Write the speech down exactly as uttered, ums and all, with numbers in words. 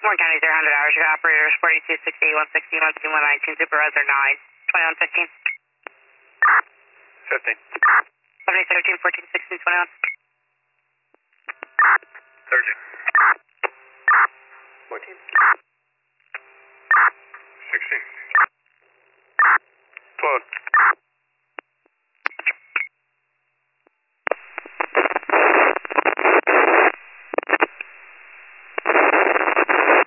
Warren County zero hundred hours. Your operators forty-two sixty, one sixty, one sixty, one nineteen, supervisor nine, twenty-one fifteen. fifteen. seventy, thirteen, fourteen, sixteen, twenty-one. thirteen. fourteen.